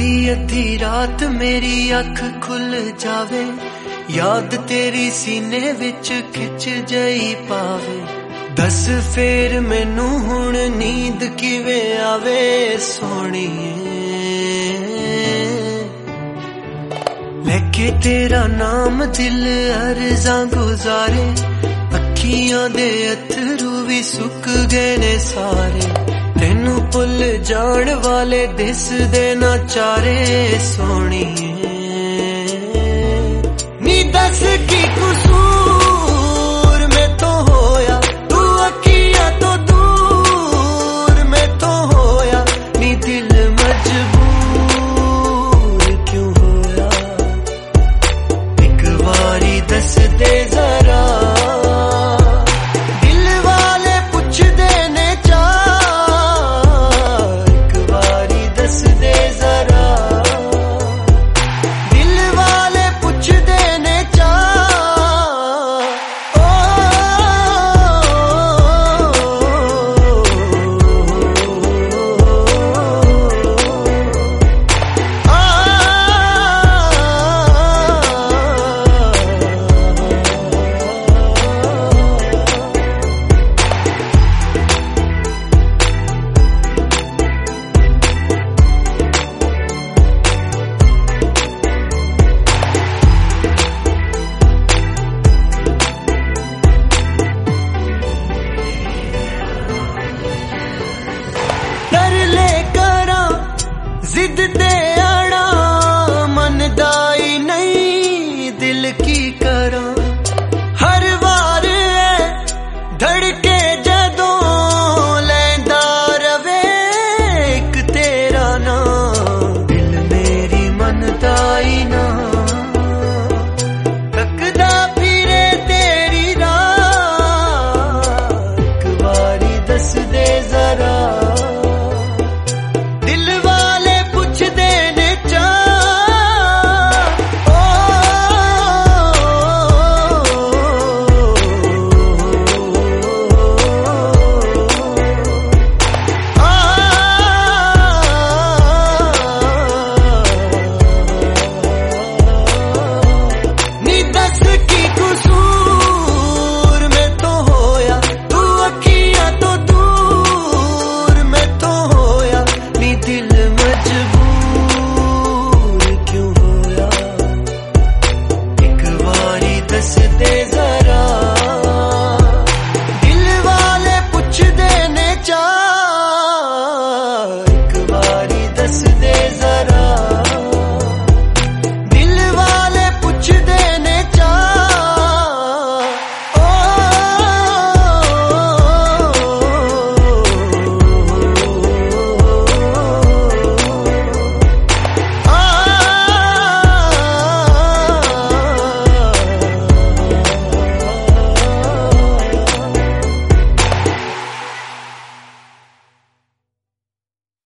अद्धी अद्धी रात मेरी अख खुल जावे, याद तेरी सीने विच खिच जई पावे। दस फेर मैनू हुण नींद किवें आवे सोहणीए, लेके तेरा नाम दिल अर्ज़ां गुजारे। अखियां दे अथरू भी सुक गए ने सारे, तेनू भुल जाण वाले दिसदे ना चारे सोहणीए।